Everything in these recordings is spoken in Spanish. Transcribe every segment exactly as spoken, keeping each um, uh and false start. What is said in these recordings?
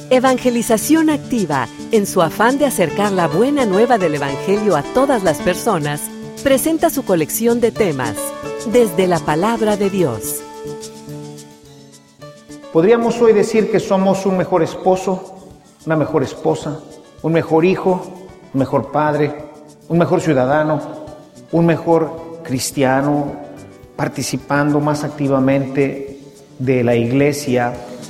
Evangelización Activa, en su afán de acercar la buena nueva del Evangelio a todas las personas, presenta su colección de temas, Desde la Palabra de Dios. Podríamos hoy decir que somos un mejor esposo, una mejor esposa, un mejor hijo, un mejor padre, un mejor ciudadano, un mejor cristiano, participando más activamente de la iglesia.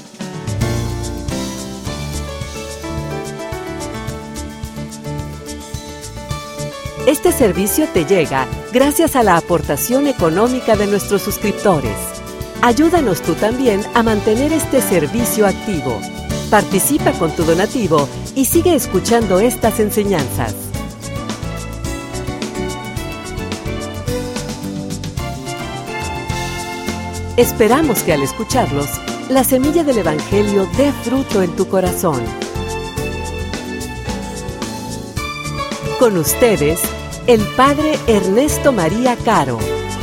Este servicio te llega gracias a la aportación económica de nuestros suscriptores. Ayúdanos tú también a mantener este servicio activo. Participa con tu donativo y sigue escuchando estas enseñanzas. Esperamos que al escucharlos, la semilla del Evangelio dé fruto en tu corazón. Con ustedes, el Padre Ernesto María Caro.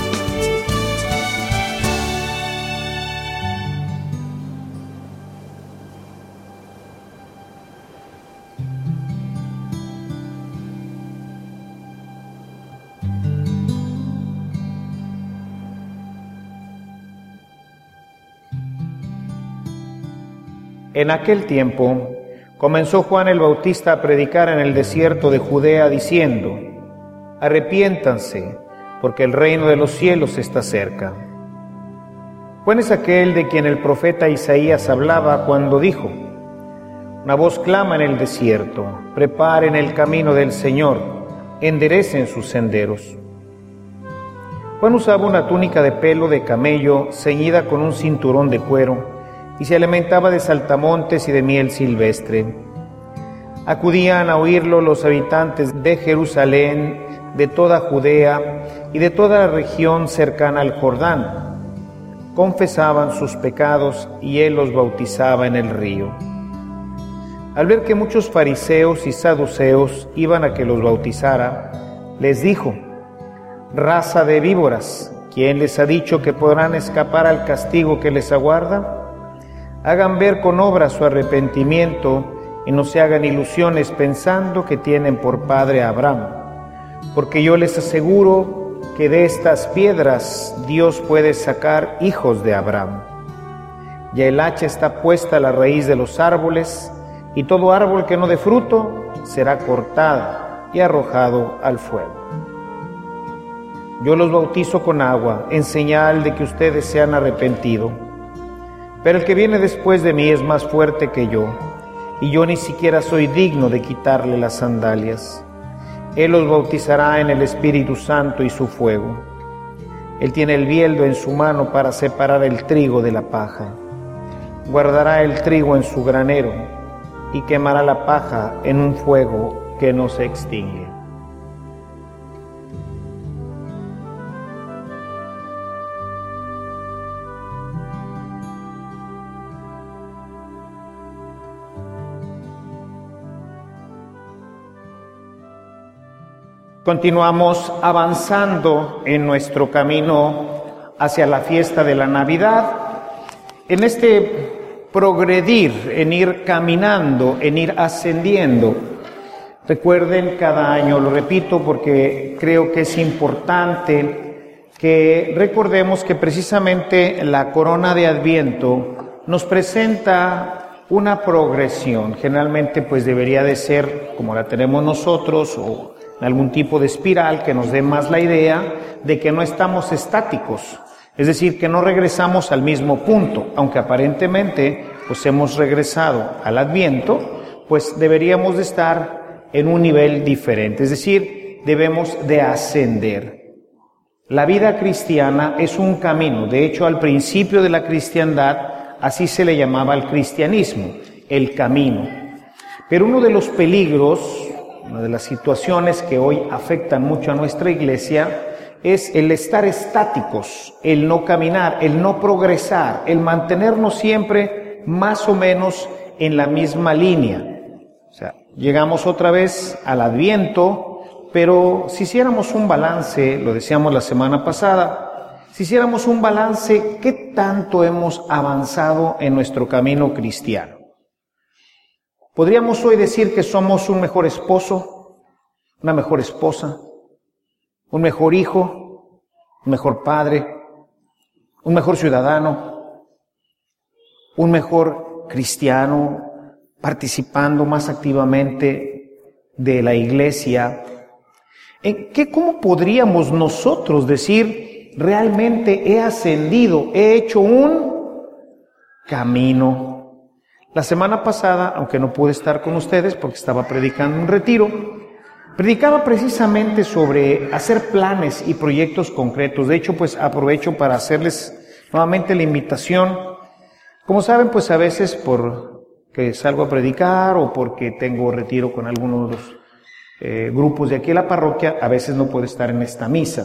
En aquel tiempo comenzó Juan el Bautista a predicar en el desierto de Judea diciendo: arrepiéntanse, porque el reino de los cielos está cerca. Juan es aquel de quien el profeta Isaías hablaba cuando dijo: una voz clama en el desierto, preparen el camino del Señor, enderecen sus senderos. Juan usaba una túnica de pelo de camello ceñida con un cinturón de cuero, y se alimentaba de saltamontes y de miel silvestre. Acudían a oírlo los habitantes de Jerusalén, de toda Judea y de toda la región cercana al Jordán. Confesaban sus pecados y él los bautizaba en el río. Al ver que muchos fariseos y saduceos iban a que los bautizara, les dijo: raza de víboras, ¿quién les ha dicho que podrán escapar al castigo que les aguarda? Hagan ver con obras su arrepentimiento y no se hagan ilusiones pensando que tienen por padre a Abraham, porque yo les aseguro que de estas piedras Dios puede sacar hijos de Abraham. Ya el hacha está puesta a la raíz de los árboles, y todo árbol que no dé fruto será cortado y arrojado al fuego. Yo los bautizo con agua, en señal de que ustedes se han arrepentido. Pero el que viene después de mí es más fuerte que yo, y yo ni siquiera soy digno de quitarle las sandalias. Él los bautizará en el Espíritu Santo y su fuego. Él tiene el bieldo en su mano para separar el trigo de la paja. Guardará el trigo en su granero y quemará la paja en un fuego que no se extingue. Continuamos avanzando en nuestro camino hacia la fiesta de la Navidad, en este progredir, en ir caminando, en ir ascendiendo. Recuerden, cada año lo repito porque creo que es importante que recordemos que precisamente la corona de Adviento nos presenta una progresión. Generalmente pues debería de ser como la tenemos nosotros, o algún tipo de espiral que nos dé más la idea de que no estamos estáticos, es decir, que no regresamos al mismo punto, aunque aparentemente pues hemos regresado al Adviento, pues deberíamos de estar en un nivel diferente, es decir, debemos de ascender. La vida cristiana es un camino, de hecho al principio de la cristiandad así se le llamaba al cristianismo, el camino. Pero uno de los peligros, una de las situaciones que hoy afectan mucho a nuestra iglesia es el estar estáticos, el no caminar, el no progresar, el mantenernos siempre más o menos en la misma línea. O sea, llegamos otra vez al Adviento, pero si hiciéramos un balance, lo decíamos la semana pasada, si hiciéramos un balance, ¿qué tanto hemos avanzado en nuestro camino cristiano? Podríamos hoy decir que somos un mejor esposo, una mejor esposa, un mejor hijo, un mejor padre, un mejor ciudadano, un mejor cristiano, participando más activamente de la iglesia. ¿En qué, cómo podríamos nosotros decir, realmente he ascendido, he hecho un camino? La semana pasada, aunque no pude estar con ustedes porque estaba predicando un retiro, predicaba precisamente sobre hacer planes y proyectos concretos. De hecho, pues aprovecho para hacerles nuevamente la invitación. Como saben, pues a veces por que salgo a predicar o porque tengo retiro con algunos de los eh, grupos de aquí de la parroquia, a veces no puedo estar en esta misa.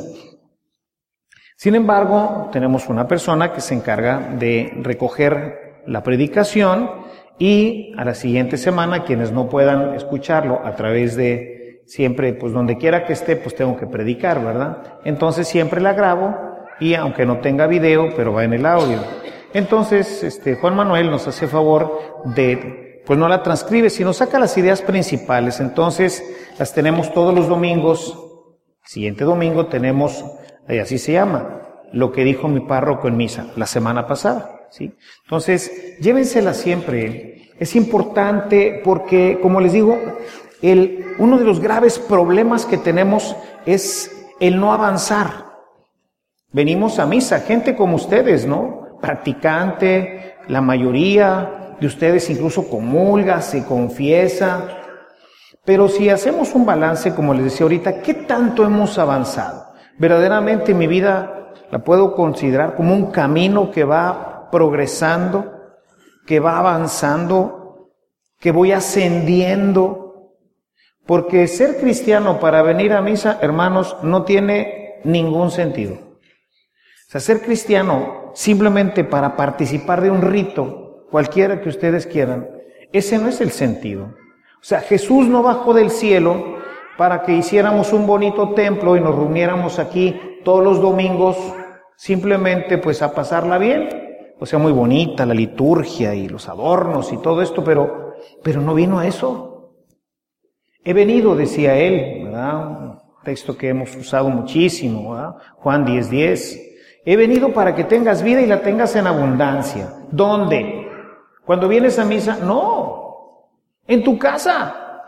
Sin embargo, tenemos una persona que se encarga de recoger la predicación y a la siguiente semana, quienes no puedan escucharlo a través de siempre, pues donde quiera que esté, pues tengo que predicar, ¿verdad? Entonces siempre la grabo y aunque no tenga video, pero va en el audio. Entonces, este, Juan Manuel nos hace favor de, pues no la transcribe, sino saca las ideas principales. Entonces, las tenemos todos los domingos. Siguiente domingo tenemos, y así se llama, lo que dijo mi párroco en misa la semana pasada, ¿sí? Entonces, llévensela siempre. Es importante porque, como les digo, el, uno de los graves problemas que tenemos es el no avanzar. Venimos a misa, gente como ustedes, ¿no? Practicante, la mayoría de ustedes incluso comulga, se confiesa, pero si hacemos un balance, como les decía ahorita, ¿qué tanto hemos avanzado? Verdaderamente mi vida la puedo considerar como un camino que va progresando, que va avanzando, que voy ascendiendo, porque ser cristiano para venir a misa, hermanos, no tiene ningún sentido. O sea, ser cristiano simplemente para participar de un rito, cualquiera que ustedes quieran, ese no es el sentido. O sea, Jesús no bajó del cielo para que hiciéramos un bonito templo y nos reuniéramos aquí todos los domingos simplemente pues a pasarla bien. O sea, muy bonita la liturgia y los adornos y todo esto, pero, pero no vino a eso. He venido, decía él, ¿verdad? Un texto que hemos usado muchísimo, ¿verdad? Juan diez diez. He venido para que tengas vida y la tengas en abundancia. ¿Dónde? Cuando vienes a misa, no. En tu casa.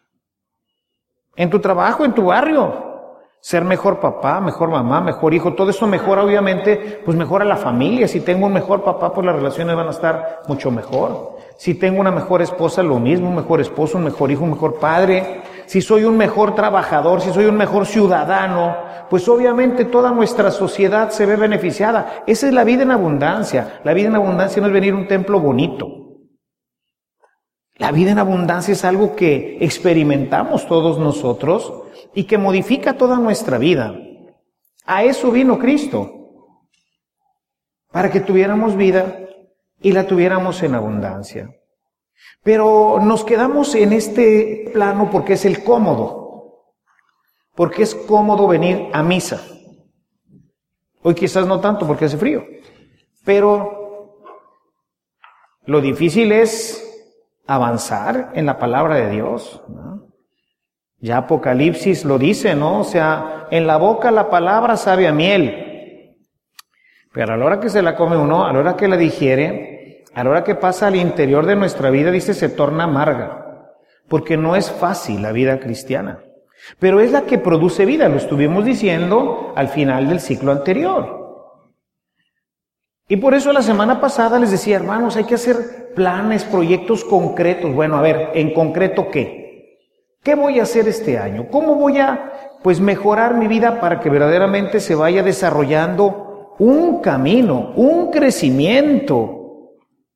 En tu trabajo, en tu barrio. Ser mejor papá, mejor mamá, mejor hijo. Todo eso mejora, obviamente, pues mejora la familia. Si tengo un mejor papá, pues las relaciones van a estar mucho mejor. Si tengo una mejor esposa, lo mismo. Un mejor esposo, un mejor hijo, un mejor padre. Si soy un mejor trabajador, si soy un mejor ciudadano, pues obviamente toda nuestra sociedad se ve beneficiada. Esa es la vida en abundancia. La vida en abundancia no es venir a un templo bonito. La vida en abundancia es algo que experimentamos todos nosotros y que modifica toda nuestra vida. A eso vino Cristo, para que tuviéramos vida y la tuviéramos en abundancia. Pero nos quedamos en este plano porque es el cómodo, porque es cómodo venir a misa. Hoy quizás no tanto porque hace frío, pero lo difícil es avanzar en la palabra de Dios, ¿no? Ya Apocalipsis lo dice, ¿no? O sea, en la boca la palabra sabe a miel, pero a la hora que se la come uno, a la hora que la digiere, a la hora que pasa al interior de nuestra vida, dice, se torna amarga, porque no es fácil la vida cristiana, pero es la que produce vida, lo estuvimos diciendo al final del ciclo anterior. Y por eso la semana pasada les decía, hermanos, hay que hacer planes, proyectos concretos. Bueno, a ver, ¿en concreto qué? ¿Qué voy a hacer este año? ¿Cómo voy a, pues, mejorar mi vida para que verdaderamente se vaya desarrollando un camino, un crecimiento?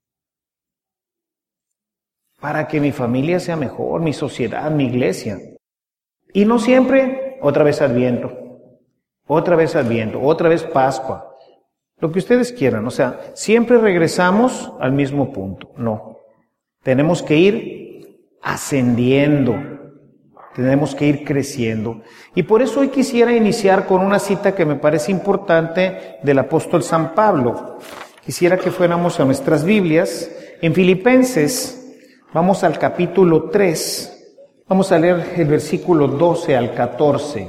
Para que mi familia sea mejor, mi sociedad, mi iglesia. Y no siempre, otra vez Adviento, otra vez Adviento, otra vez Pascua. Lo que ustedes quieran, o sea, siempre regresamos al mismo punto. No, tenemos que ir ascendiendo, tenemos que ir creciendo. Y por eso hoy quisiera iniciar con una cita que me parece importante del apóstol San Pablo. Quisiera que fuéramos a nuestras Biblias, en Filipenses, Vamos al capítulo tres. Vamos a leer el versículo doce al catorce.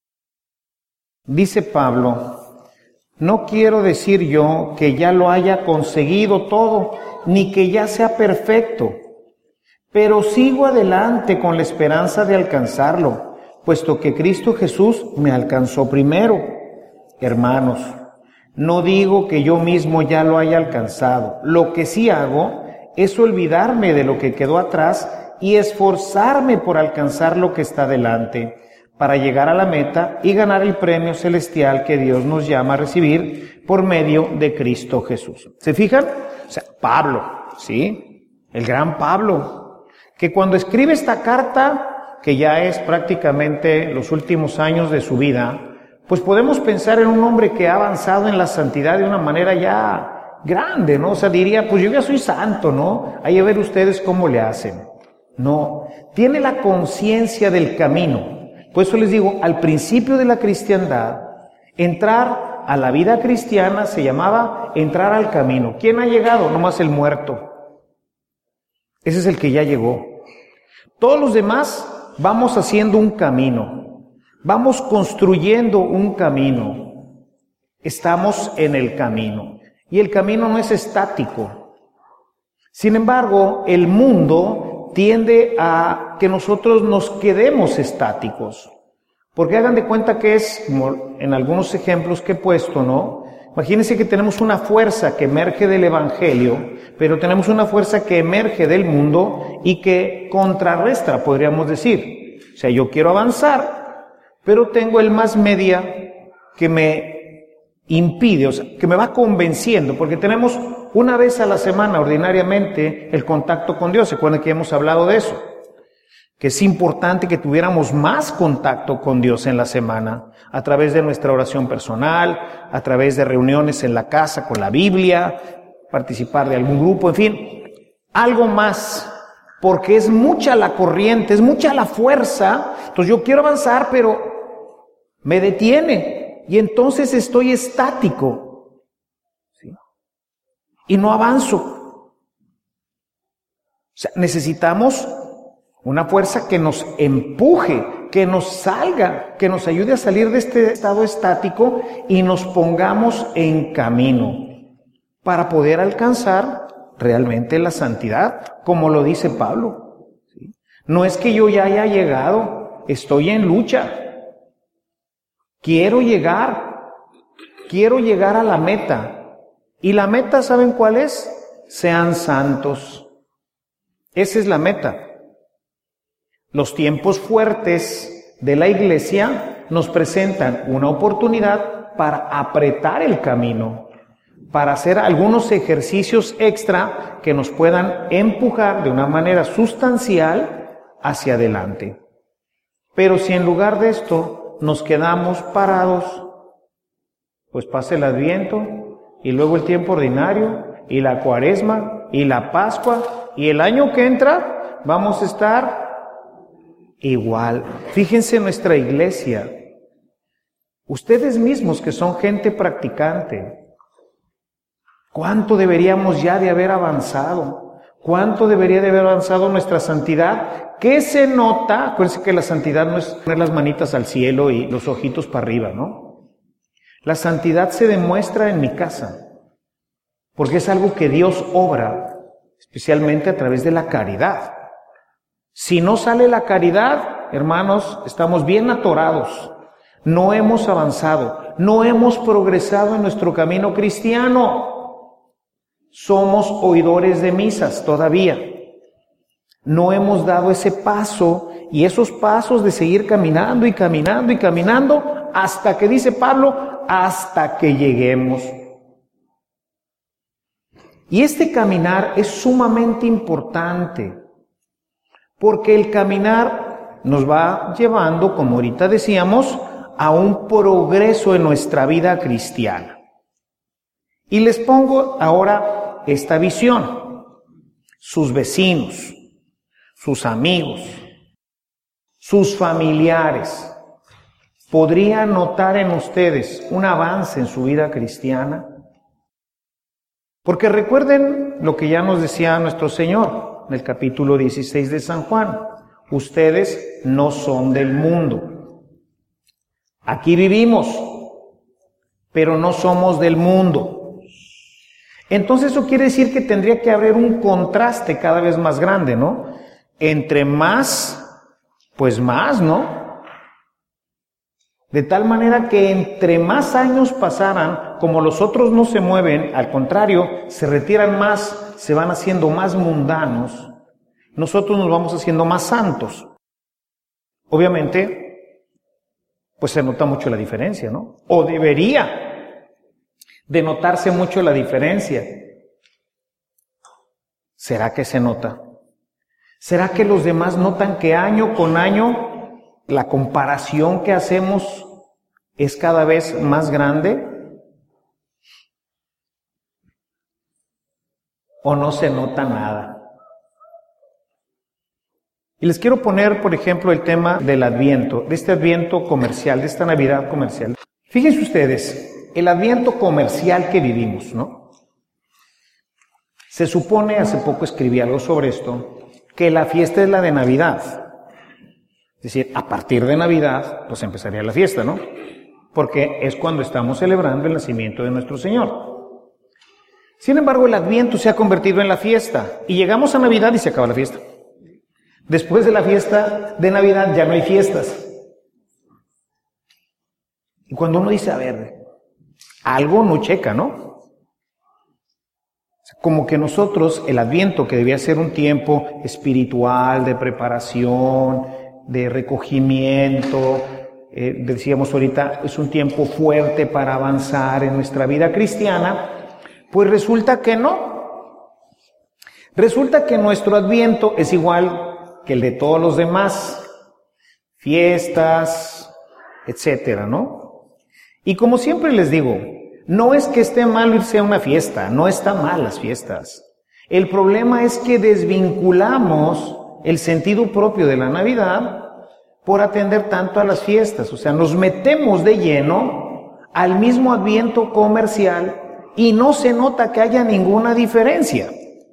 Dice Pablo: no quiero decir yo que ya lo haya conseguido todo, ni que ya sea perfecto, pero sigo adelante con la esperanza de alcanzarlo, puesto que Cristo Jesús me alcanzó primero. Hermanos, no digo que yo mismo ya lo haya alcanzado. Lo que sí hago es olvidarme de lo que quedó atrás y esforzarme por alcanzar lo que está delante, para llegar a la meta y ganar el premio celestial que Dios nos llama a recibir por medio de Cristo Jesús. ¿Se fijan? O sea, Pablo, ¿sí? El gran Pablo, que cuando escribe esta carta, que ya es prácticamente los últimos años de su vida, pues podemos pensar en un hombre que ha avanzado en la santidad de una manera ya grande, ¿no? O sea, diría, pues yo ya soy santo, ¿no? Ahí a ver ustedes cómo le hacen. No, tiene la conciencia del camino. Por eso les digo, al principio de la cristiandad, entrar a la vida cristiana se llamaba entrar al camino. ¿Quién ha llegado? Nomás el muerto. Ese es el que ya llegó. Todos los demás vamos haciendo un camino. Vamos construyendo un camino. Estamos en el camino. Y el camino no es estático. Sin embargo, el mundo tiende a que nosotros nos quedemos estáticos. Porque hagan de cuenta que es, como en algunos ejemplos que he puesto, ¿no? Imagínense que tenemos una fuerza que emerge del Evangelio, pero tenemos una fuerza que emerge del mundo y que contrarresta, podríamos decir. O sea, yo quiero avanzar, pero tengo el más media que me impide, o sea, que me va convenciendo, porque tenemos una vez a la semana ordinariamente el contacto con Dios. ¿Se acuerdan que hemos hablado de eso? Que es importante que tuviéramos más contacto con Dios en la semana, a través de nuestra oración personal, a través de reuniones en la casa con la Biblia, participar de algún grupo, en fin, algo más, porque es mucha la corriente, es mucha la fuerza. Entonces yo quiero avanzar, pero me detiene. Y entonces estoy estático, ¿sí? Y no avanzo. O sea, necesitamos una fuerza que nos empuje, que nos salga, que nos ayude a salir de este estado estático y nos pongamos en camino para poder alcanzar realmente la santidad, como lo dice Pablo, ¿sí? No es que yo ya haya llegado, estoy en lucha. Quiero llegar, quiero llegar a la meta. Y la meta, ¿saben cuál es? Sean santos. Esa es la meta. Los tiempos fuertes de la iglesia nos presentan una oportunidad para apretar el camino, para hacer algunos ejercicios extra que nos puedan empujar de una manera sustancial hacia adelante. Pero si en lugar de esto nos quedamos parados, pues pasa el Adviento y luego el tiempo ordinario y la Cuaresma y la Pascua y el año que entra vamos a estar igual. Fíjense en nuestra iglesia, ustedes mismos que son gente practicante, ¿cuánto deberíamos ya de haber avanzado? ¿Cuánto debería de haber avanzado nuestra santidad? ¿Qué se nota? Acuérdense que la santidad no es poner las manitas al cielo y los ojitos para arriba, ¿no? La santidad se demuestra en mi casa, porque es algo que Dios obra, especialmente a través de la caridad. Si no sale la caridad, hermanos, estamos bien atorados. No hemos avanzado, no hemos progresado en nuestro camino cristiano. Somos oidores de misas todavía. No hemos dado ese paso y esos pasos de seguir caminando y caminando y caminando hasta que, dice Pablo, hasta que lleguemos. Y este caminar es sumamente importante, porque el caminar nos va llevando, como ahorita decíamos, a un progreso en nuestra vida cristiana. Y les pongo ahora esta visión. Sus vecinos, sus amigos, sus familiares, ¿podrían notar en ustedes un avance en su vida cristiana? Porque recuerden lo que ya nos decía nuestro Señor. En el capítulo dieciséis de San Juan. Ustedes no son del mundo. Aquí vivimos, pero no somos del mundo. Entonces eso quiere decir que tendría que haber un contraste cada vez más grande, ¿no? Entre más, pues más, ¿no? De tal manera que entre más años pasaran, como los otros no se mueven, al contrario, se retiran más, se van haciendo más mundanos, nosotros nos vamos haciendo más santos. Obviamente, pues se nota mucho la diferencia, ¿no? O debería de notarse mucho la diferencia. ¿Será que se nota? ¿Será que los demás notan que año con año la comparación que hacemos es cada vez más grande? ¿O no se nota nada? Y les quiero poner, por ejemplo, el tema del Adviento, de este Adviento comercial, de esta Navidad comercial. Fíjense ustedes, el Adviento comercial que vivimos, ¿no? Se supone, hace poco escribí algo sobre esto, que la fiesta es la de Navidad. Es decir, a partir de Navidad, pues empezaría la fiesta, ¿no? Porque es cuando estamos celebrando el nacimiento de nuestro Señor. Sin embargo, el Adviento se ha convertido en la fiesta, y llegamos a Navidad y se acaba la fiesta. Después de la fiesta de Navidad ya no hay fiestas. Y cuando uno dice, a ver, algo no checa, ¿no? Como que nosotros, el Adviento, que debía ser un tiempo espiritual, de preparación, de recogimiento, eh, decíamos ahorita, es un tiempo fuerte para avanzar en nuestra vida cristiana, pues resulta que no. Resulta que nuestro Adviento es igual que el de todos los demás, fiestas, etcétera, ¿no? Y como siempre les digo, no es que esté mal irse a una fiesta, no está mal las fiestas. El problema es que desvinculamos el sentido propio de la Navidad por atender tanto a las fiestas. O sea, nos metemos de lleno al mismo Adviento comercial y no se nota que haya ninguna diferencia.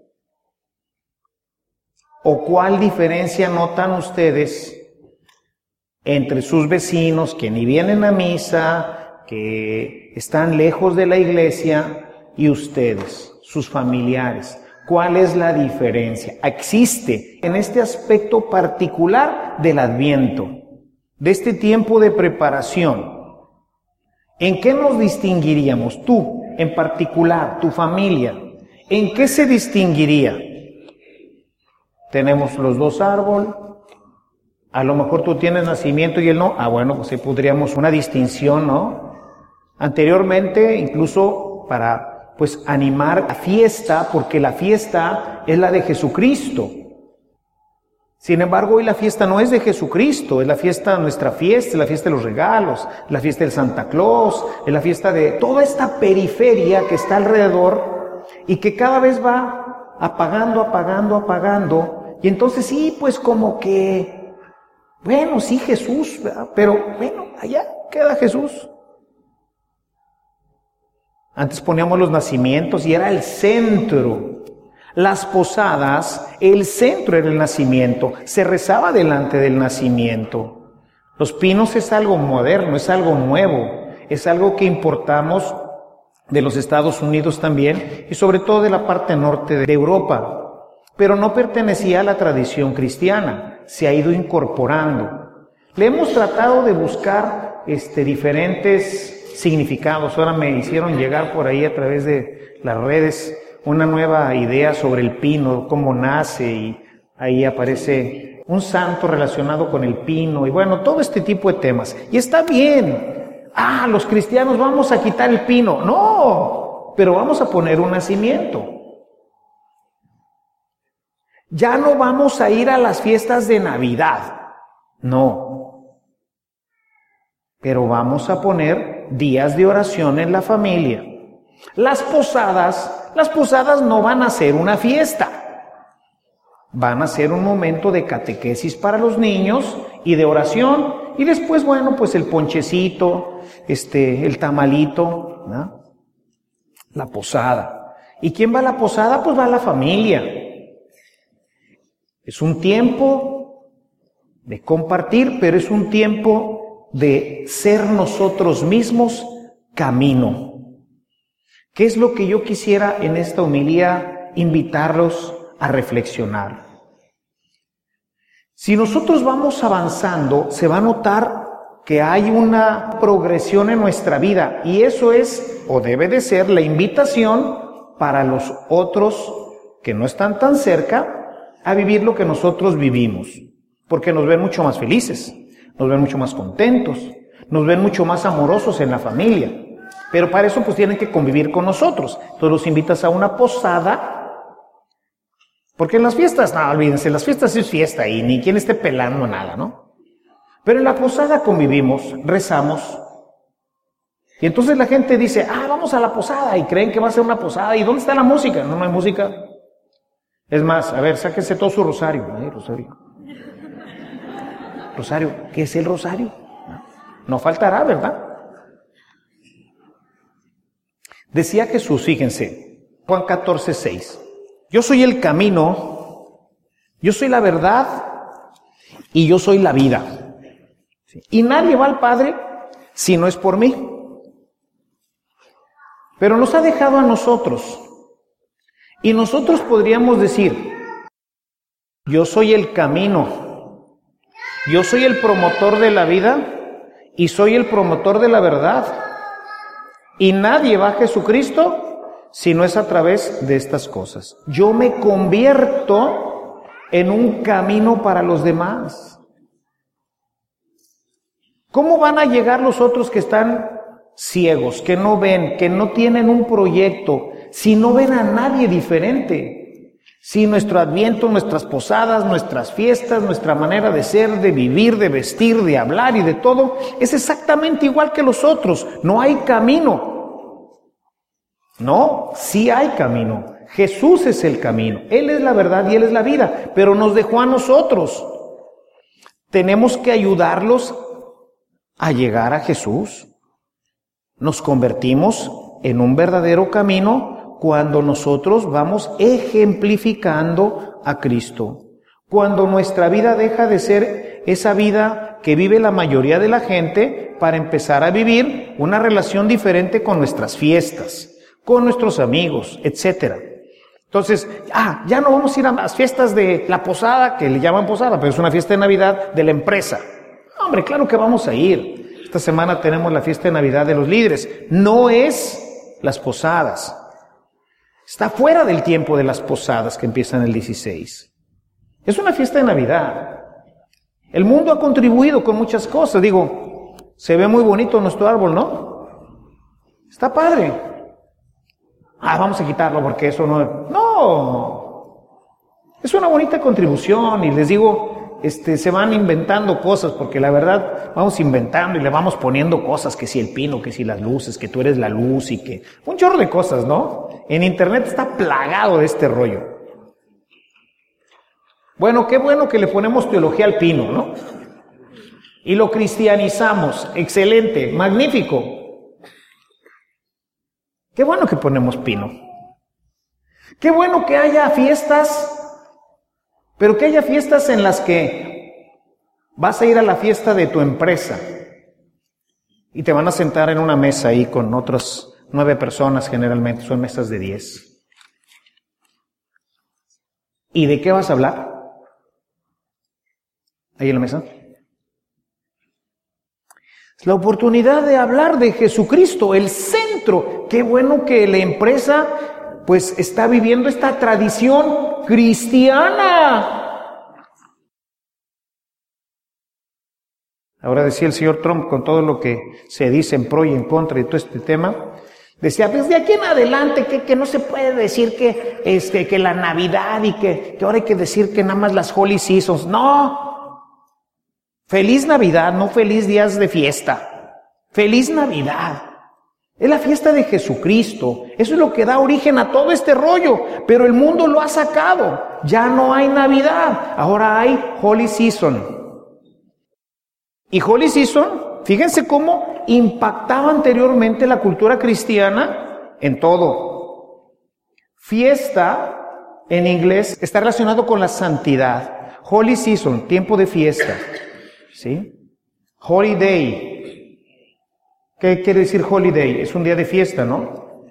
¿O cuál diferencia notan ustedes entre sus vecinos que ni vienen a misa, que están lejos de la iglesia, y ustedes, sus familiares? ¿Cuál es la diferencia? Existe en este aspecto particular del Adviento, de este tiempo de preparación. ¿En qué nos distinguiríamos? Tú, en particular, tu familia, ¿en qué se distinguiría? Tenemos los dos árboles, a lo mejor tú tienes nacimiento y él no, ah bueno, pues ahí podríamos una distinción, ¿no? Anteriormente, incluso para, pues, animar a fiesta, porque la fiesta es la de Jesucristo. Sin embargo, hoy la fiesta no es de Jesucristo, es la fiesta, nuestra fiesta, es la fiesta de los regalos, la fiesta del Santa Claus, es la fiesta de toda esta periferia que está alrededor y que cada vez va apagando, apagando, apagando. Y entonces sí, pues como que, bueno, sí Jesús, ¿verdad? Pero bueno, allá queda Jesús. Antes poníamos los nacimientos y era el centro. Las posadas, el centro era el nacimiento. Se rezaba delante del nacimiento. Los pinos es algo moderno, es algo nuevo. Es algo que importamos de los Estados Unidos también y sobre todo de la parte norte de Europa. Pero no pertenecía a la tradición cristiana, se ha ido incorporando. Le hemos tratado de buscar este, diferentes significados. Ahora me hicieron llegar por ahí a través de las redes una nueva idea sobre el pino, cómo nace, y ahí aparece un santo relacionado con el pino, y bueno, todo este tipo de temas. Y está bien. Ah, los cristianos vamos a quitar el pino. No, pero vamos a poner un nacimiento. Ya no vamos a ir a las fiestas de Navidad, no. Pero vamos a poner días de oración en la familia. Las posadas, las posadas no van a ser una fiesta. Van a ser un momento de catequesis para los niños y de oración. Y después, bueno, pues el ponchecito, este, el tamalito, ¿no? La posada. ¿Y quién va a la posada? Pues va la familia. Es un tiempo de compartir, pero es un tiempo de ser nosotros mismos camino. ¿Qué es lo que yo quisiera en esta homilía invitarlos a reflexionar? Si nosotros vamos avanzando, se va a notar que hay una progresión en nuestra vida, y eso es, o debe de ser, la invitación para los otros que no están tan cerca a vivir lo que nosotros vivimos, porque nos ven mucho más felices, nos ven mucho más contentos, nos ven mucho más amorosos en la familia, pero para eso pues tienen que convivir con nosotros. Entonces los invitas a una posada, porque en las fiestas, no, olvídense, las fiestas es fiesta y ni quien esté pelando nada, ¿no? Pero en la posada convivimos, rezamos, y entonces la gente dice, ah, vamos a la posada, y creen que va a ser una posada, ¿y dónde está la música? No, no hay música. Es más, a ver, sáquense todo su rosario. Ay, rosario. Rosario, ¿qué es el rosario? No faltará, ¿verdad? Decía Jesús, fíjense, Juan catorce, seis. Yo soy el camino, yo soy la verdad y yo soy la vida. Y nadie va al Padre si no es por mí. Pero nos ha dejado a nosotros. Y nosotros podríamos decir, yo soy el camino, yo soy el promotor de la vida y soy el promotor de la verdad. Y nadie va a Jesucristo si no es a través de estas cosas. Yo me convierto en un camino para los demás. ¿Cómo van a llegar los otros que están ciegos, que no ven, que no tienen un proyecto, si no ven a nadie diferente? Si nuestro adviento, nuestras posadas, nuestras fiestas, nuestra manera de ser, de vivir, de vestir, de hablar y de todo, es exactamente igual que los otros. No hay camino. No, sí hay camino. Jesús es el camino. Él es la verdad y Él es la vida, pero nos dejó a nosotros. Tenemos que ayudarlos a llegar a Jesús. Nos convertimos en un verdadero camino cuando nosotros vamos ejemplificando a Cristo. Cuando nuestra vida deja de ser esa vida que vive la mayoría de la gente para empezar a vivir una relación diferente con nuestras fiestas, con nuestros amigos, etcétera. Entonces, ah, ya no vamos a ir a las fiestas de la posada, que le llaman posada, pero es una fiesta de Navidad de la empresa. Hombre, claro que vamos a ir. Esta semana tenemos la fiesta de Navidad de los líderes. No es las posadas. Está fuera del tiempo de las posadas que empiezan el dieciséis. Es una fiesta de Navidad. El mundo ha contribuido con muchas cosas. Digo, se ve muy bonito nuestro árbol, ¿no? Está padre. Ah, vamos a quitarlo porque eso no... No. Es una bonita contribución y les digo, este, se van inventando cosas porque la verdad vamos inventando y le vamos poniendo cosas, que si el pino, que si las luces, que tú eres la luz y que... Un chorro de cosas, ¿no? En internet está plagado de este rollo. Bueno, qué bueno que le ponemos teología al pino, ¿no? Y lo cristianizamos. Excelente, magnífico. Qué bueno que ponemos pino. Qué bueno que haya fiestas, pero que haya fiestas en las que vas a ir a la fiesta de tu empresa y te van a sentar en una mesa ahí con otras nueve personas, generalmente son mesas de diez. ¿Y de qué vas a hablar? Ahí en la mesa. Es la oportunidad de hablar de Jesucristo, el centro. Qué bueno que la empresa pues está viviendo esta tradición cristiana. Ahora decía el señor Trump, con todo lo que se dice en pro y en contra de todo este tema, decía, pues de aquí en adelante que, que no se puede decir que, este, que la Navidad y que, que ahora hay que decir que nada más las Holy Seasons. No. Feliz Navidad, no feliz días de fiesta. Feliz Navidad. Es la fiesta de Jesucristo. Eso es lo que da origen a todo este rollo. Pero el mundo lo ha sacado. Ya no hay Navidad. Ahora hay Holy Season. Y Holy Season, fíjense cómo impactaba anteriormente la cultura cristiana en todo. Fiesta, en inglés, está relacionado con la santidad. Holy season, tiempo de fiesta, ¿sí? Holiday. ¿Qué quiere decir holiday? Es un día de fiesta, ¿no?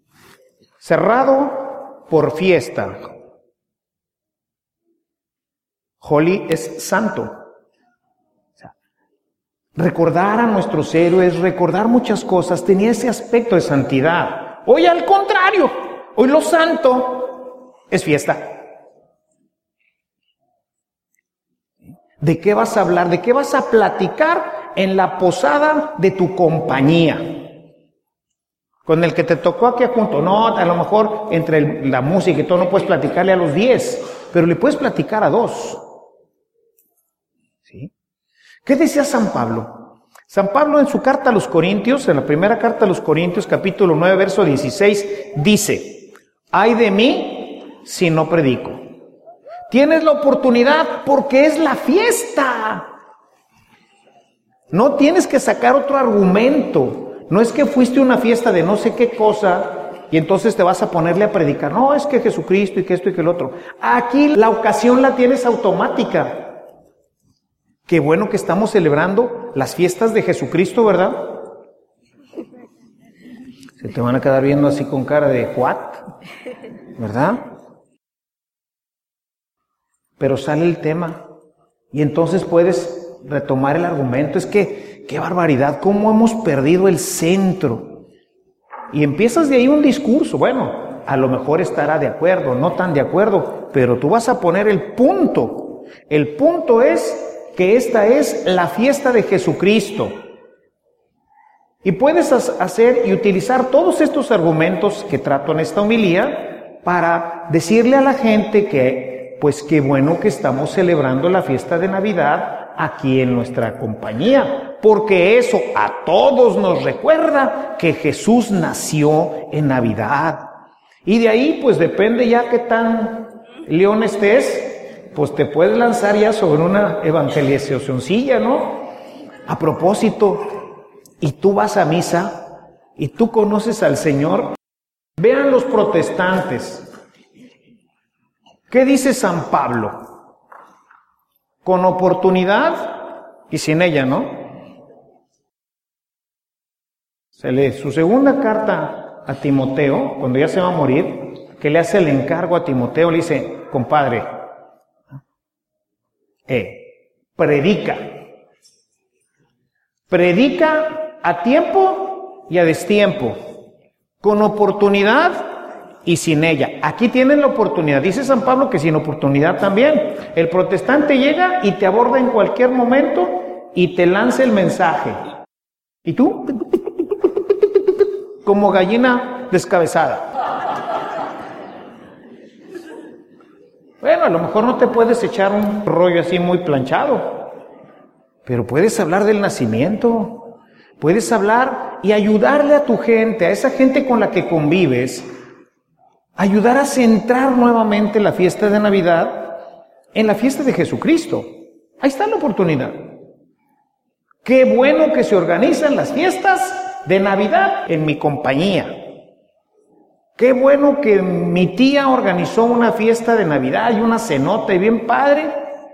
Cerrado por fiesta. Holy es santo. O sea, recordar a nuestros héroes, recordar muchas cosas, tenía ese aspecto de santidad. Hoy al contrario, hoy lo santo es fiesta. ¿De qué vas a hablar? ¿De qué vas a platicar en la posada de tu compañía? Con el que te tocó aquí junto. No, a lo mejor entre el, la música y todo no puedes platicarle a los diez, pero le puedes platicar a dos. ¿Sí? ¿Qué decía San Pablo? San Pablo en su carta a los Corintios, en la primera carta a los Corintios, capítulo nueve, verso dieciséis, dice: ay de mí si no predico. Tienes la oportunidad porque es la fiesta. No tienes que sacar otro argumento. No es que fuiste a una fiesta de no sé qué cosa y entonces te vas a ponerle a predicar. No, es que Jesucristo y que esto y que el otro. Aquí la ocasión la tienes automática. Qué bueno que estamos celebrando las fiestas de Jesucristo, ¿verdad? Se te van a quedar viendo así con cara de ¿what? ¿Verdad? Pero sale el tema y entonces puedes retomar el argumento. Es que, qué barbaridad, cómo hemos perdido el centro. Y empiezas de ahí un discurso. Bueno, a lo mejor estará de acuerdo, no tan de acuerdo, pero tú vas a poner el punto. El punto es que esta es la fiesta de Jesucristo. Y puedes hacer y utilizar todos estos argumentos que trato en esta homilía para decirle a la gente que pues qué bueno que estamos celebrando la fiesta de Navidad aquí en nuestra compañía, porque eso a todos nos recuerda que Jesús nació en Navidad. Y de ahí pues depende ya qué tan león estés, pues te puedes lanzar ya sobre una evangelizacioncilla, ¿no? A propósito, y tú vas a misa y tú conoces al Señor. Vean los protestantes. ¿Qué dice San Pablo? Con oportunidad y sin ella, ¿no? Se lee su segunda carta a Timoteo, cuando ya se va a morir, que le hace el encargo a Timoteo, le dice: compadre, eh, predica. Predica a tiempo y a destiempo, con oportunidad y sin ella. Aquí tienen la oportunidad. Dice San Pablo que sin oportunidad también. El protestante llega y te aborda en cualquier momento y te lanza el mensaje. ¿Y tú? Como gallina descabezada. Bueno, a lo mejor no te puedes echar un rollo así muy planchado, pero puedes hablar del nacimiento. Puedes hablar y ayudarle a tu gente, a esa gente con la que convives, ayudar a centrar nuevamente la fiesta de Navidad en la fiesta de Jesucristo. Ahí está la oportunidad. Qué bueno que se organizan las fiestas de Navidad en mi compañía. Qué bueno que mi tía organizó una fiesta de Navidad y una cenota y bien padre.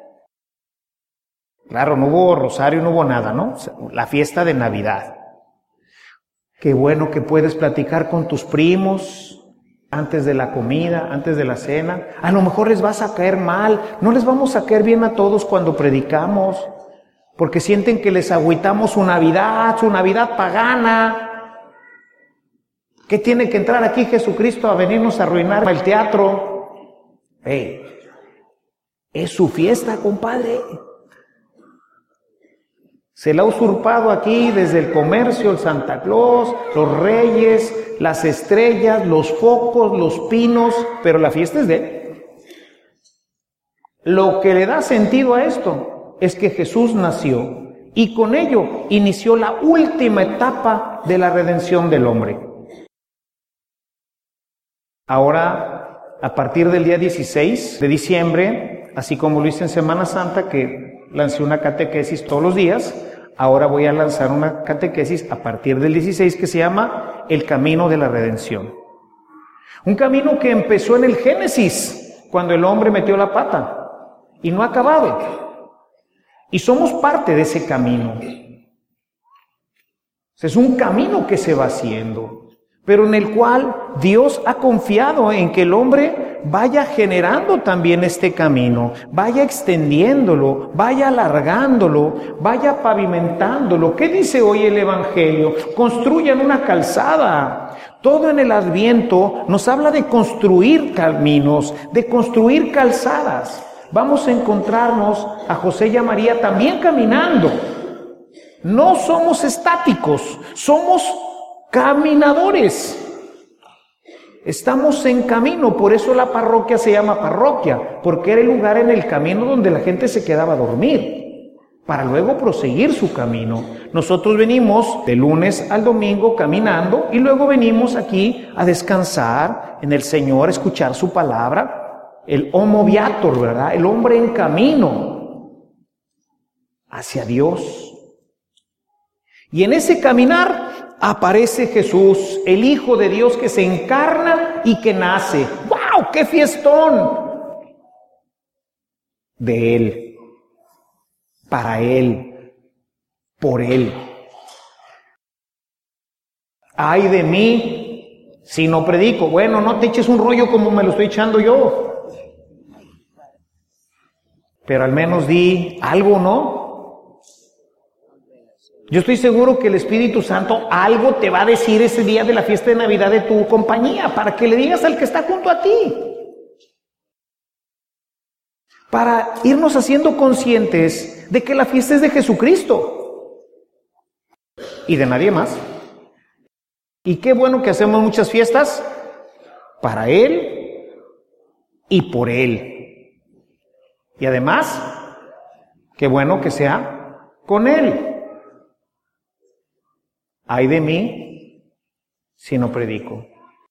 Claro, no hubo rosario, no hubo nada, ¿no? La fiesta de Navidad. Qué bueno que puedes platicar con tus primos antes de la comida, antes de la cena. A lo mejor les vas a caer mal, no les vamos a caer bien a todos cuando predicamos, porque sienten que les agüitamos su Navidad, su Navidad pagana. ¿Qué tiene que entrar aquí Jesucristo a venirnos a arruinar el teatro? Hey, es su fiesta, compadre. Se la ha usurpado aquí desde el comercio, el Santa Claus, los reyes, las estrellas, los focos, los pinos, pero la fiesta es de él. Lo que le da sentido a esto es que Jesús nació y con ello inició la última etapa de la redención del hombre. Ahora, a partir del día dieciséis de diciembre, así como lo hice en Semana Santa, que lancé una catequesis todos los días, ahora voy a lanzar una catequesis a partir del dieciséis que se llama El Camino de la Redención. Un camino que empezó en el Génesis, cuando el hombre metió la pata. y no ha acabado. Y somos parte de ese camino. Es un camino que se va haciendo, pero en el cual Dios ha confiado en que el hombre vaya generando también este camino, vaya extendiéndolo, vaya alargándolo, vaya pavimentándolo. ¿Qué dice hoy el Evangelio? Construyan una calzada. Todo en el Adviento nos habla de construir caminos, de construir calzadas. Vamos a encontrarnos a José y a María también caminando. No somos estáticos, somos caminadores. Estamos en camino, por eso la parroquia se llama parroquia, porque era el lugar en el camino donde la gente se quedaba a dormir, para luego proseguir su camino. Nosotros venimos de lunes al domingo caminando y luego venimos aquí a descansar en el Señor, a escuchar su palabra, el homo viator, ¿verdad? El hombre en camino hacia Dios. Y en ese caminar aparece Jesús, el Hijo de Dios que se encarna y que nace. ¡Wow! ¡Qué fiestón! De Él, para Él, por Él. ¡Ay de mí si no predico! Bueno, no te eches un rollo como me lo estoy echando yo. Pero al menos di algo, ¿no? Yo estoy seguro que el Espíritu Santo algo te va a decir ese día de la fiesta de Navidad de tu compañía, para que le digas al que está junto a ti. Para irnos haciendo conscientes de que la fiesta es de Jesucristo y de nadie más. Y qué bueno que hacemos muchas fiestas para Él y por Él. Y además, qué bueno que sea con Él. Ay de mí si no predico.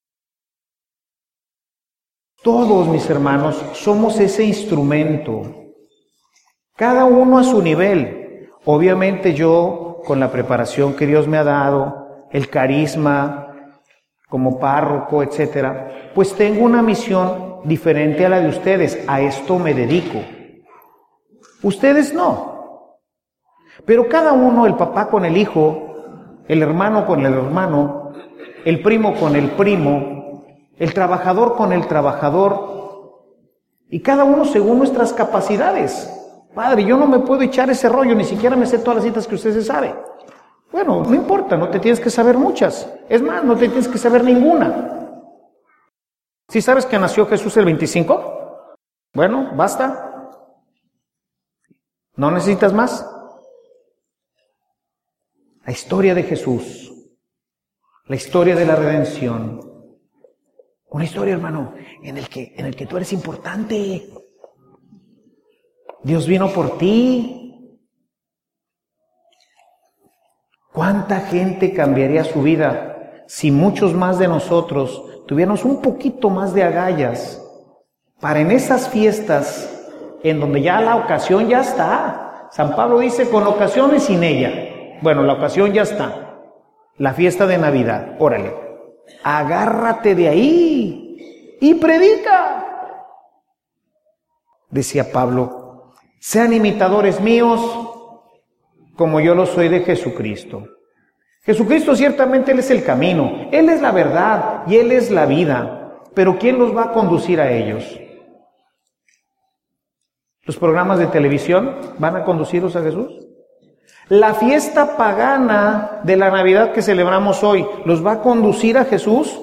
Todos, mis hermanos, somos ese instrumento, cada uno a su nivel. Obviamente yo, con la preparación que Dios me ha dado, el carisma como párroco, etcétera, pues tengo una misión diferente a la de ustedes. A esto me dedico. Ustedes no. Pero cada uno, el papá con el hijo, el hermano con el hermano, el primo con el primo, el trabajador con el trabajador, y cada uno según nuestras capacidades. Padre, yo no me puedo echar ese rollo, ni siquiera me sé todas las citas que usted se sabe. Bueno, no importa, no te tienes que saber muchas. Es más, no te tienes que saber ninguna. ¿Sí sabes que nació Jesús el veinticinco? Bueno, basta. ¿No necesitas más? La historia de Jesús, la historia de la redención, una historia, hermano, en el que, en el que tú eres importante. Dios vino por ti. ¿Cuánta gente cambiaría su vida si muchos más de nosotros tuviéramos un poquito más de agallas para en esas fiestas en donde ya la ocasión ya está? San Pablo dice, con ocasión y sin ella. Bueno, la ocasión ya está. La fiesta de Navidad. Órale. Agárrate de ahí y predica. Decía Pablo, sean imitadores míos como yo lo soy de Jesucristo. Jesucristo ciertamente Él es el camino, Él es la verdad y Él es la vida. Pero ¿quién los va a conducir a ellos? ¿Los programas de televisión van a conducirlos a Jesús? La fiesta pagana de la Navidad que celebramos hoy, ¿los va a conducir a Jesús?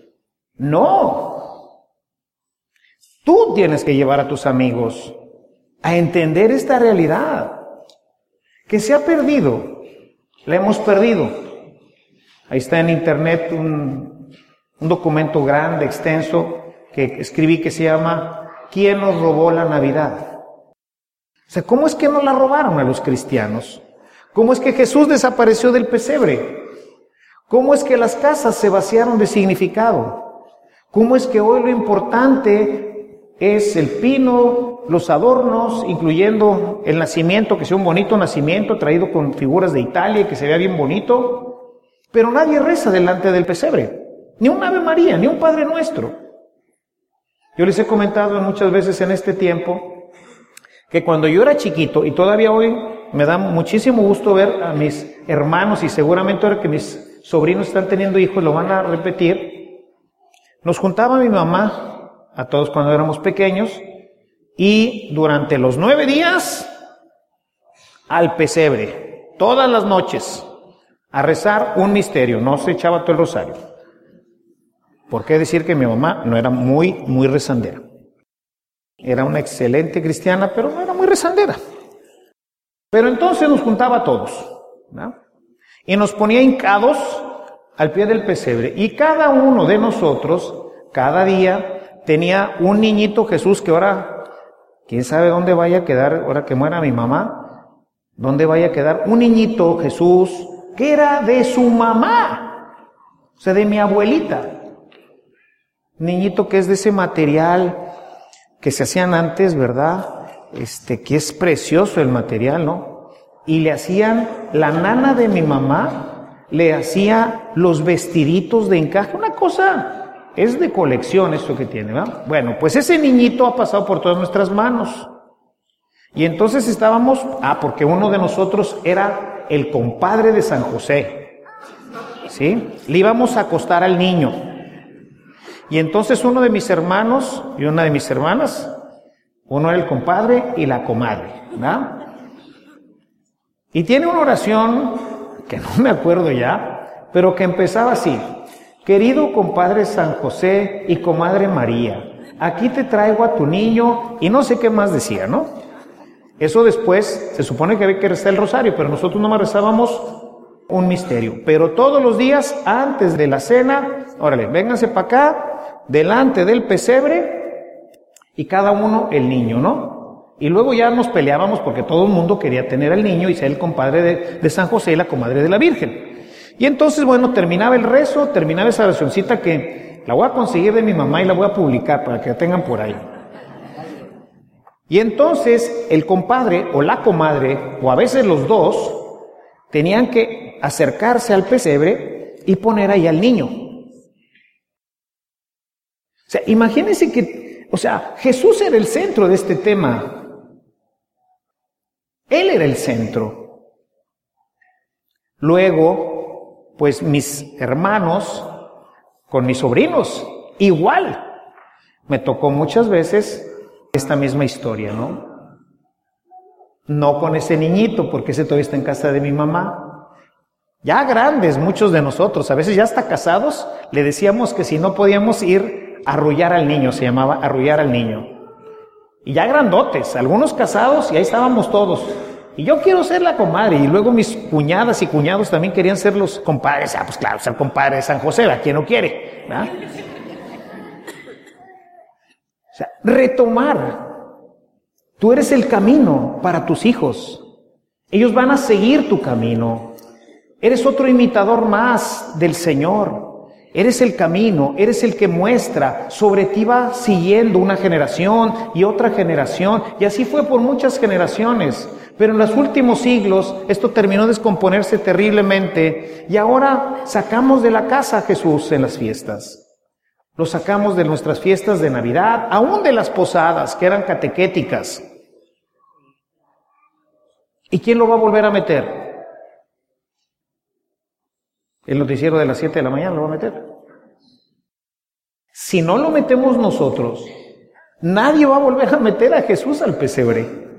No. Tú tienes que llevar a tus amigos a entender esta realidad que se ha perdido, la hemos perdido. Ahí está en internet un, un documento grande, extenso, que escribí que se llama ¿Quién nos robó la Navidad? O sea, ¿cómo es que nos la robaron a los cristianos? ¿Cómo es que Jesús desapareció del pesebre? ¿Cómo es que las casas se vaciaron de significado? ¿Cómo es que hoy lo importante es el pino, los adornos, incluyendo el nacimiento, que sea un bonito nacimiento traído con figuras de Italia y que se vea bien bonito? Pero nadie reza delante del pesebre, ni un Ave María, ni un Padre Nuestro. Yo les he comentado muchas veces en este tiempo que cuando yo era chiquito, y todavía hoy me da muchísimo gusto ver a mis hermanos, y seguramente ahora que mis sobrinos están teniendo hijos lo van a repetir, nos juntaba mi mamá, a todos cuando éramos pequeños, y durante los nueve días al pesebre, todas las noches, a rezar un misterio, no se echaba todo el rosario. ¿Por qué decir que mi mamá no era muy, muy rezandera? Era una excelente cristiana, pero no era muy rezandera. Pero entonces nos juntaba a todos, ¿no? Y nos ponía hincados al pie del pesebre. Y cada uno de nosotros, cada día, tenía un niñito Jesús que ahora, quién sabe dónde vaya a quedar, ahora que muera mi mamá, dónde vaya a quedar un niñito Jesús que era de su mamá, o sea, de mi abuelita. Niñito que es de ese material que se hacían antes, ¿verdad? Este, que es precioso el material, ¿no? Y le hacían, la nana de mi mamá, le hacía los vestiditos de encaje, una cosa, es de colección esto que tiene, ¿verdad? Bueno, pues ese niñito ha pasado por todas nuestras manos. Y entonces estábamos, ah, porque uno de nosotros era el compadre de San José, ¿sí? Le íbamos a acostar al niño. Y entonces uno de mis hermanos y una de mis hermanas, uno era el compadre y la comadre, ¿verdad? Y tiene una oración que no me acuerdo ya, pero que empezaba así: querido compadre San José y comadre María, aquí te traigo a tu niño, y no sé qué más decía, ¿no? Eso después se supone que había que rezar el rosario, pero nosotros nomás rezábamos un misterio. Pero todos los días antes de la cena, órale, vénganse para acá, delante del pesebre, y cada uno el niño, ¿no? Y luego ya nos peleábamos porque todo el mundo quería tener al niño y ser el compadre de, de San José y la comadre de la Virgen. Y entonces, bueno, terminaba el rezo, terminaba esa oracioncita que la voy a conseguir de mi mamá y la voy a publicar para que la tengan por ahí. Y entonces el compadre o la comadre, o a veces los dos, tenían que acercarse al pesebre y poner ahí al niño. O sea, imagínense que, o sea, Jesús era el centro de este tema. Él era el centro. Luego, pues mis hermanos, con mis sobrinos, igual. Me tocó muchas veces esta misma historia, ¿no? No con ese niñito, porque ese todavía está en casa de mi mamá. Ya grandes, muchos de nosotros, a veces ya hasta casados, le decíamos que si no podíamos ir a arrullar al niño, se llamaba arrullar al niño. Y ya grandotes, algunos casados, y ahí estábamos todos. Y yo quiero ser la comadre, y luego mis cuñadas y cuñados también querían ser los compadres. Ah, pues claro, ser compadre de San José, ¿a quién no quiere? ¿Verdad? O sea, retomar. Tú eres el camino para tus hijos. Ellos van a seguir tu camino. Eres otro imitador más del Señor. Eres el camino, eres el que muestra. Sobre ti va siguiendo una generación y otra generación. Y así fue por muchas generaciones. Pero en los últimos siglos esto terminó de descomponerse terriblemente. Y ahora sacamos de la casa a Jesús en las fiestas. Lo sacamos de nuestras fiestas de Navidad, aún de las posadas que eran catequéticas. ¿Y quién lo va a volver a meter? El noticiero de las siete de la mañana lo va a meter. Si no lo metemos nosotros, nadie va a volver a meter a Jesús al pesebre.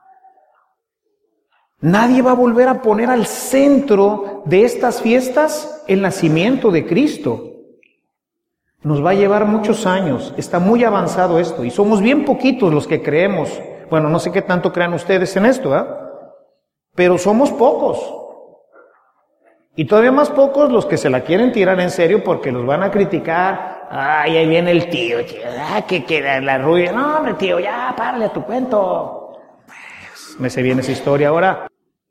Nadie va a volver a poner al centro de estas fiestas el nacimiento de Cristo. Nos va a llevar muchos años, está muy avanzado esto, y somos bien poquitos los que creemos. Bueno, no sé qué tanto crean ustedes en esto, ¿eh? Pero somos pocos. Y todavía más pocos los que se la quieren tirar en serio porque los van a criticar. Ay, ahí viene el tío, tío. Ah, que, que la, la rubia. No, hombre, tío, ya, párale a tu cuento. Pues, me sé bien esa historia ahora.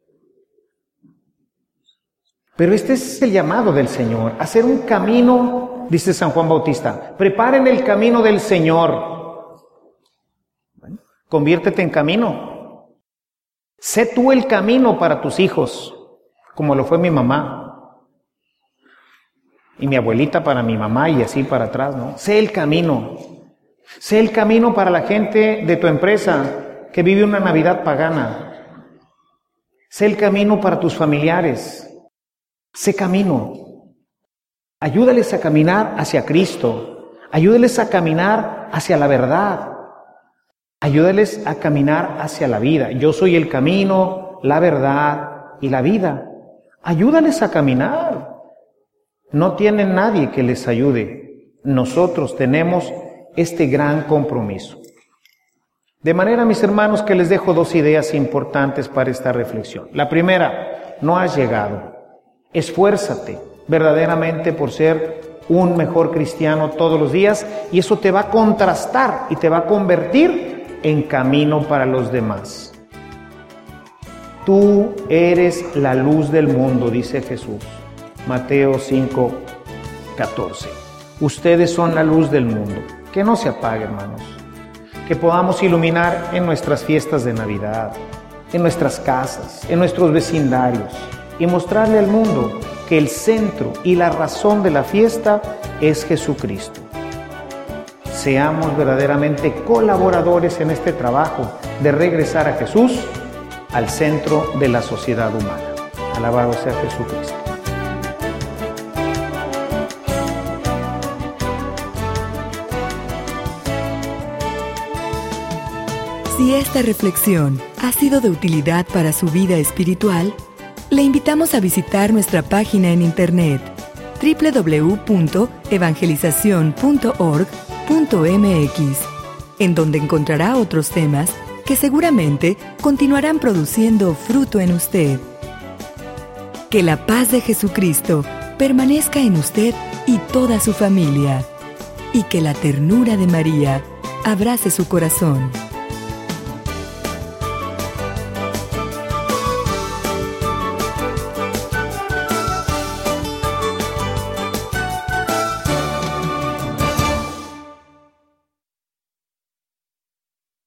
Pero este es el llamado del Señor, hacer un camino, dice San Juan Bautista, preparen el camino del Señor. Bueno, conviértete en camino. Sé tú el camino para tus hijos, como lo fue mi mamá. Y mi abuelita para mi mamá y así para atrás, ¿no? Sé el camino. Sé el camino para la gente de tu empresa, que vive una Navidad pagana. Sé el camino para tus familiares. Sé camino. Ayúdales a caminar hacia Cristo. Ayúdales a caminar hacia la verdad. Ayúdales a caminar hacia la vida. Yo soy el camino, la verdad y la vida. Ayúdales a caminar. No tienen nadie que les ayude. Nosotros tenemos este gran compromiso. De manera, mis hermanos, que les dejo dos ideas importantes para esta reflexión. La primera, no has llegado. Esfuérzate verdaderamente por ser un mejor cristiano todos los días y eso te va a contrastar y te va a convertir en camino para los demás. Tú eres la luz del mundo, dice Jesús. Mateo cinco, catorce. Ustedes son la luz del mundo. Que no se apague, hermanos. Que podamos iluminar en nuestras fiestas de Navidad, en nuestras casas, en nuestros vecindarios y mostrarle al mundo que el centro y la razón de la fiesta es Jesucristo. Seamos verdaderamente colaboradores en este trabajo de regresar a Jesús al centro de la sociedad humana. Alabado sea Jesucristo. Si esta reflexión ha sido de utilidad para su vida espiritual, le invitamos a visitar nuestra página en internet doble u doble u doble u punto evangelización punto org punto m x, en donde encontrará otros temas que seguramente continuarán produciendo fruto en usted. Que la paz de Jesucristo permanezca en usted y toda su familia, y que la ternura de María abrace su corazón.